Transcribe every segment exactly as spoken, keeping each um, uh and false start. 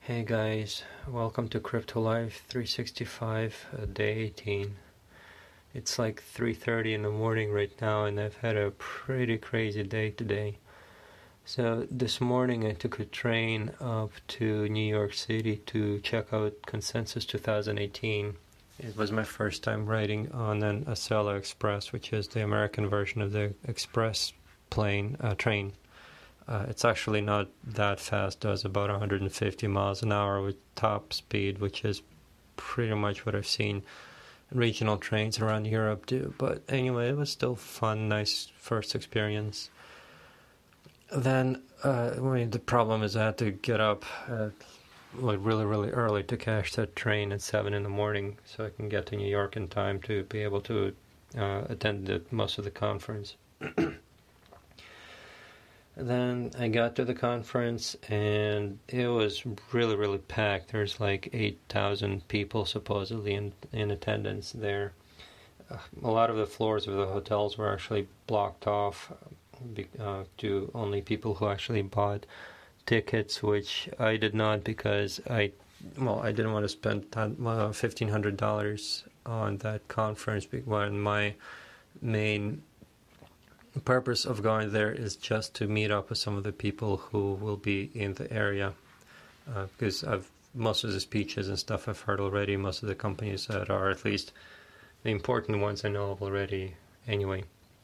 Hey guys, welcome to Crypto Life three sixty-five, uh, day eighteen. It's like three thirty in the morning right now, and I've had a pretty crazy day today. So this morning I took a train up to New York City to check out Consensus twenty eighteen. It was my first time riding on an Acela Express, which is the American version of the express plane uh, train. Uh, it's actually not that fast, does about one hundred fifty miles an hour with top speed, which is pretty much what I've seen regional trains around Europe do. But anyway, it was still fun, nice first experience. Then, uh, I mean, the problem is I had to get up at, like really, really early to catch that train at seven in the morning so I can get to New York in time to be able to uh, attend the, most of the conference. Then I got to the conference, and it was really, really packed. There's like eight thousand people supposedly in, in attendance there. Uh, a lot of the floors of the hotels were actually blocked off uh, to only people who actually bought tickets, which I did not because I, well, I didn't want to spend uh, fifteen hundred dollars on that conference when my main the purpose of going there is just to meet up with some of the people who will be in the area, uh, because I've most of the speeches and stuff I've heard already. Most of the companies that are at least the important ones I know of already anyway.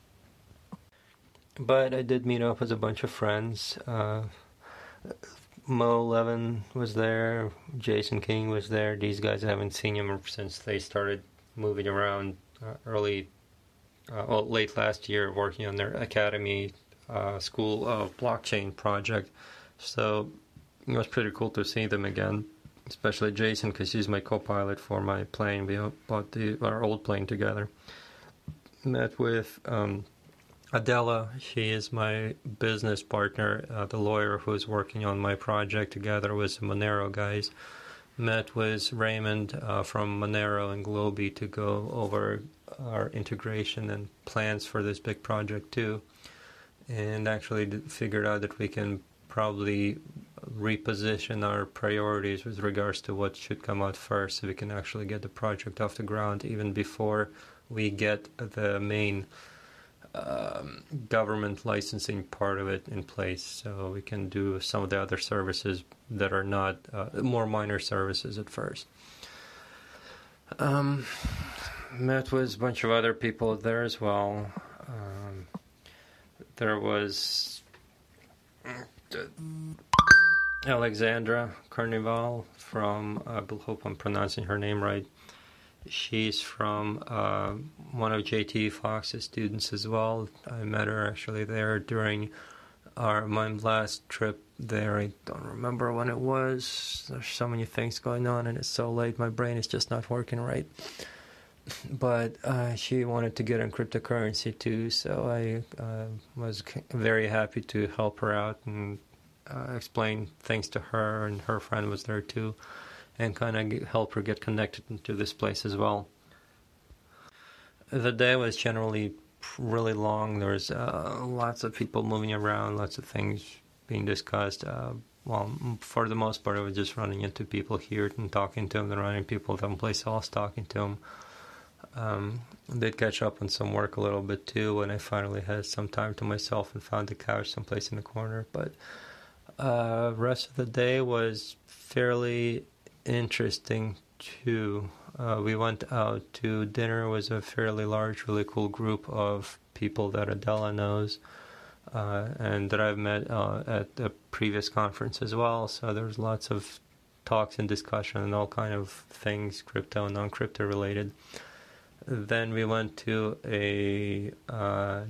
But I did meet up with a bunch of friends. Uh, Mo Levin was there, Jason King was there. These guys, I haven't seen them since they started moving around uh, early Uh, well, late last year, working on their Academy uh, School of Blockchain project. So it was pretty cool to see them again, especially Jason, because he's my co-pilot for my plane. We bought the, our old plane together. Met with um, Adela. She is my business partner, uh, the lawyer who's working on my project together with the Monero guys. Met with Raymond uh, from Monero and Globy to go over our integration and plans for this big project too, and actually figured out that we can probably reposition our priorities with regards to what should come out first, so we can actually get the project off the ground even before we get the main um, government licensing part of it in place, so we can do some of the other services that are not uh, more minor services at first. Um, met with a bunch of other people there as well. Um, there was Alexandra Carnival from, I hope I'm pronouncing her name right. She's from uh, one of J T Fox's students as well. I met her actually there during our my last trip there. I don't remember when it was. There's so many things going on, and it's so late. My brain is just not working right. But uh, she wanted to get on cryptocurrency too, so I uh, was very happy to help her out and uh, explain things to her, and her friend was there too, and kind of help her get connected to this place as well. The day was generally really long. There was uh, lots of people moving around, lots of things being discussed. Uh, well, for the most part, I was just running into people here and talking to them, and running people someplace else talking to them. Um, did catch up on some work a little bit too when I finally had some time to myself and found a couch someplace in the corner. But uh, rest of the day was fairly interesting too. Uh, we went out to dinner with a fairly large, really cool group of people that Adela knows uh, and that I've met uh, at the previous conference as well. So there's lots of talks and discussion and all kind of things, crypto and non-crypto related. Then we went to a uh,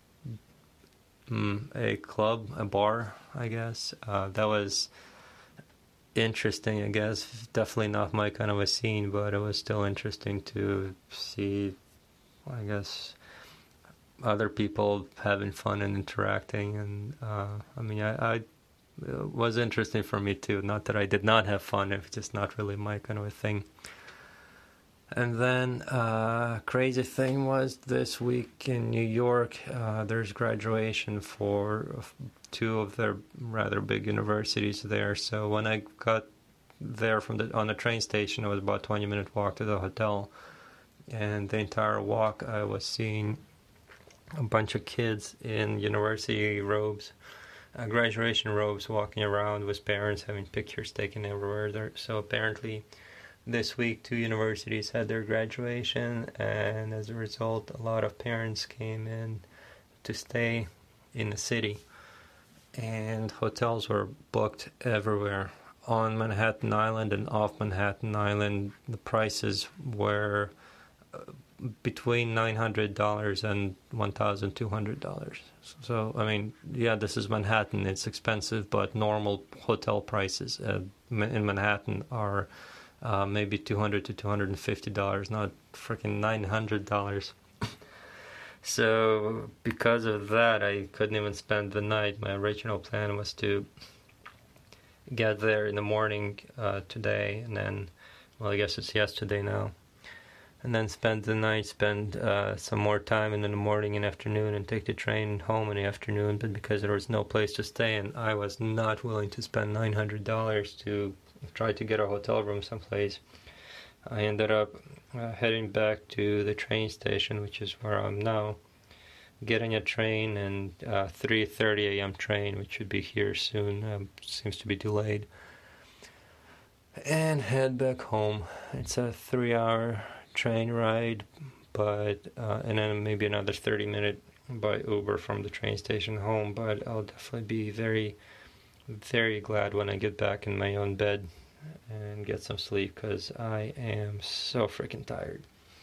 a club, a bar, I guess. Uh, that was interesting, I guess. Definitely not my kind of a scene, but it was still interesting to see, I guess, other people having fun and interacting. And uh, I mean, I, I it was interesting for me too. Not that I did not have fun; it's just not really my kind of a thing. And then uh, crazy thing was this week in New York, uh, there's graduation for two of their rather big universities there. So when I got there from the on the train station. It was about a twenty minute walk to the hotel, and the entire walk I was seeing a bunch of kids in university robes, uh, graduation robes, walking around with parents having pictures taken everywhere. There. So apparently this week two universities had their graduation, and as a result a lot of parents came in to stay in the city, and hotels were booked everywhere. On Manhattan Island and off Manhattan Island, the prices were between nine hundred dollars and one thousand two hundred dollars. So, I mean, yeah, this is Manhattan. It's expensive, but normal hotel prices uh, in Manhattan are uh, maybe two hundred to two hundred fifty dollars, not freaking nine hundred dollars. So, because of that, I couldn't even spend the night. My original plan was to get there in the morning uh, today, and then, well, I guess it's yesterday now. And then spend the night, spend uh, some more time in the morning and afternoon, and take the train home in the afternoon. But because there was no place to stay, and I was not willing to spend nine hundred dollars to try to get a hotel room someplace, I ended up uh, heading back to the train station, which is where I'm now, getting a train, and uh, three thirty a.m. train, which should be here soon, um, seems to be delayed, and head back home. It's a three-hour train ride, but uh, and then maybe another thirty minute by Uber from the train station home. But I'll definitely be very, very glad when I get back in my own bed and get some sleep, because I am so freaking tired.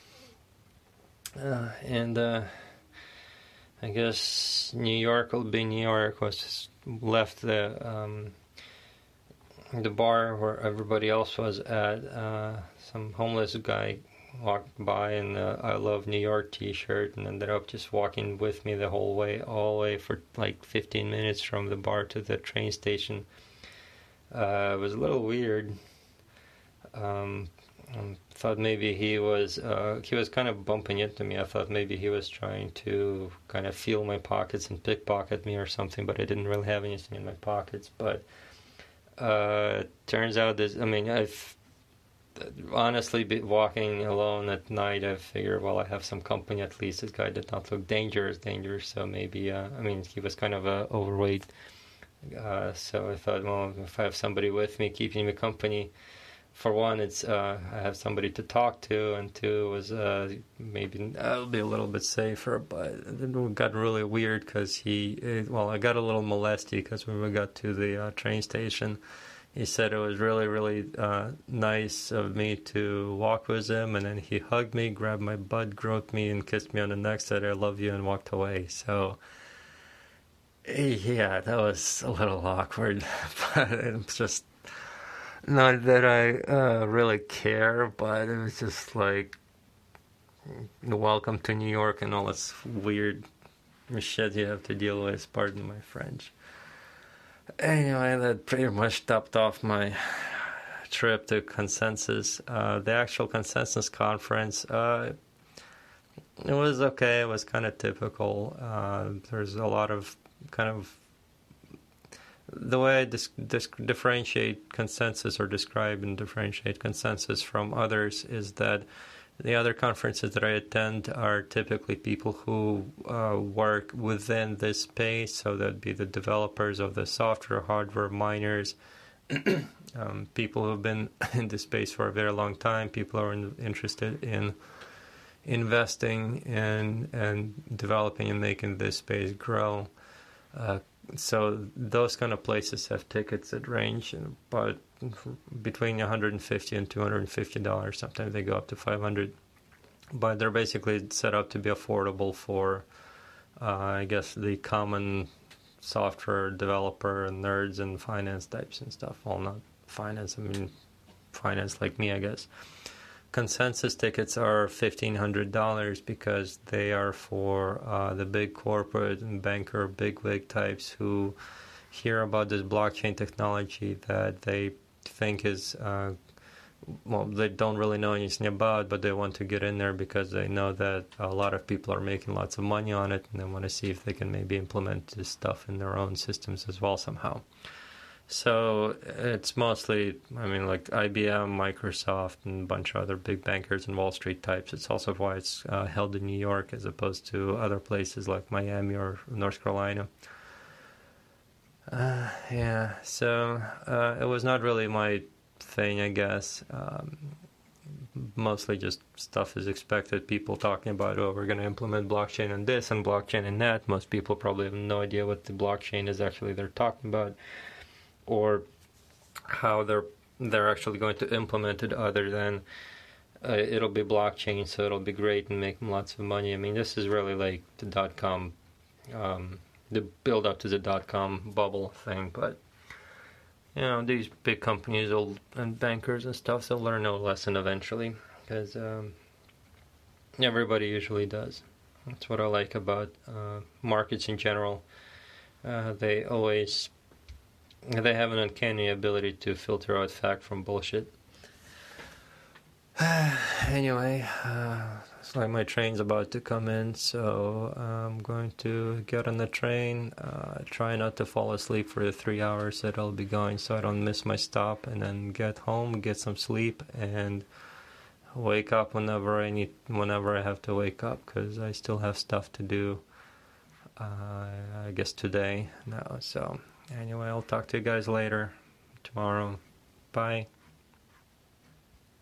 Uh, and uh, I guess New York will be New York. Was left the um, the bar where everybody else was at. Uh, some homeless guy walked by in the I Love New York t-shirt, and ended up just walking with me the whole way, all the way for like fifteen minutes from the bar to the train station. Uh, it was a little weird. Um, I thought maybe he was uh, he was kind of bumping into me. I thought maybe he was trying to kind of feel my pockets and pickpocket me or something, but I didn't really have anything in my pockets. But uh, turns out this, I mean, I've honestly been walking alone at night. I figured, well, I have some company at least. This guy did not look dangerous, dangerous. So maybe, uh, I mean, he was kind of uh, overweight. Uh, so I thought, well, if I have somebody with me keeping me company, for one, it's uh, I have somebody to talk to, and two was uh, maybe I'll be a little bit safer. But it got really weird because he, it, well, I got a little molesty because when we got to the uh, train station, he said it was really, really uh, nice of me to walk with him, and then he hugged me, grabbed my butt, groped me, and kissed me on the neck, said I love you, and walked away. So, yeah, that was a little awkward, but it's just not that I uh, really care, but it was just like, welcome to New York and all this weird shit you have to deal with, pardon my French. Anyway, that pretty much topped off my trip to Consensus. Uh, the actual Consensus conference, uh, it was okay. It was kind of typical. Uh, there's a lot of kind of... The way I dis- dis- differentiate Consensus or describe and differentiate Consensus from others is that the other conferences that I attend are typically people who uh, work within this space, so that'd be the developers of the software, hardware, miners, um, people who have been in this space for a very long time, people who are in, interested in investing in and developing and making this space grow. Uh, so those kind of places have tickets that range about between one hundred fifty dollars and two hundred fifty dollars. Sometimes they go up to five hundred dollars. But they're basically set up to be affordable for, uh, I guess, the common software developer and nerds and finance types and stuff. Well, not finance, I mean finance like me, I guess. Consensus tickets are fifteen hundred dollars because they are for uh, the big corporate and banker bigwig types who hear about this blockchain technology that they think is, uh, well, they don't really know anything about, but they want to get in there because they know that a lot of people are making lots of money on it, and they want to see if they can maybe implement this stuff in their own systems as well somehow. So it's mostly, I mean, like I B M, Microsoft, and a bunch of other big bankers and Wall Street types. It's also why it's uh, held in New York as opposed to other places like Miami or North Carolina. Uh, yeah, so uh, it was not really my thing, I guess. Um, mostly just stuff is expected. People talking about, oh, we're going to implement blockchain and this and blockchain and that. Most people probably have no idea what the blockchain is actually they're talking about, or how they're they're actually going to implement it, other than uh, it'll be blockchain, so it'll be great and make them lots of money. I mean, this is really like the dot com, um, the build up to the dot com bubble thing. But you know, these big companies will, and bankers and stuff, they'll learn no lesson eventually, because um, everybody usually does. That's what I like about uh, markets in general. Uh, they always they have an uncanny ability to filter out fact from bullshit. Anyway, uh, it's like my train's about to come in, so I'm going to get on the train, uh, try not to fall asleep for the three hours that I'll be going so I don't miss my stop, and then get home, get some sleep, and wake up whenever I need, whenever I have to wake up, because I still have stuff to do, uh, I guess today now. So anyway, I'll talk to you guys later, tomorrow. Bye.